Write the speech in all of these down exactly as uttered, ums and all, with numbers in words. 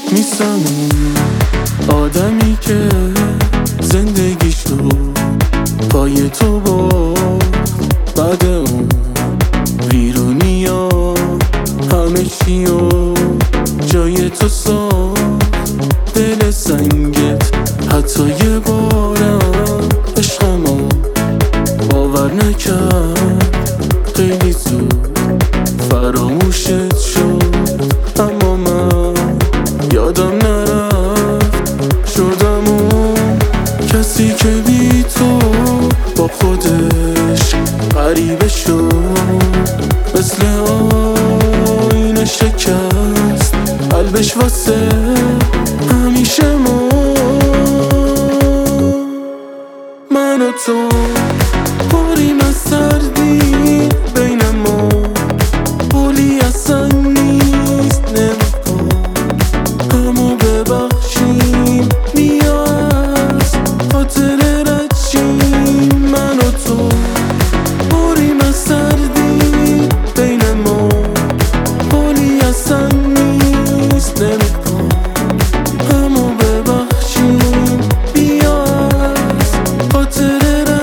نیستم اون آدمی که زندگیشو پای تو بود. بعد اون ویرونی ها همه چی و جای تو ساخت. دل سنگت حتی یه بارم عشقمو باور نکرد. خیلی زود فراموشت شد، اما من یادم نرفت. شدم اون کسی که بی تو با خودش غریبه شد. مثل آینه شکست قلبش واسه همیشه ما. من و تو بریم از سردی بین ما، بولی اصلا نیست نمیکن. همو ببخشیم بیا از خاطر رچیم. من و تو بریم از سردی بین ما، بولی اصلا نیست نمیکن. همو ببخشیم بیا از خاطر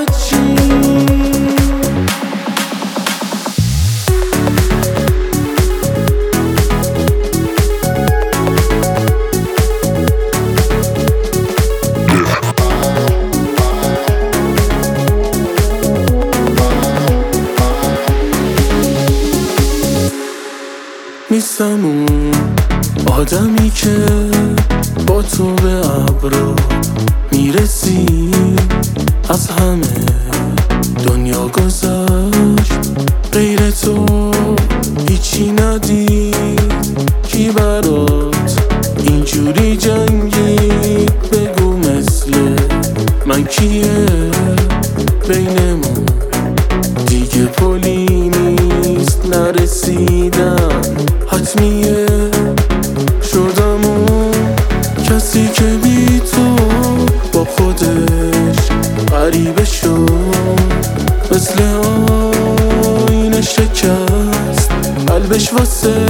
نیستم اون آدمی که با تو به ابرا میرسی. از همه دنیا گذشت غیر تو هیچی ندید. کی برات اینجوری جنگید بگو مثل من کیه بینمون دیگه پلی نیست. نرسیدم حتمیه. شدم اون کسی که بی تو با خودش غریبه شد. مثل آینه شکست قلبش واسه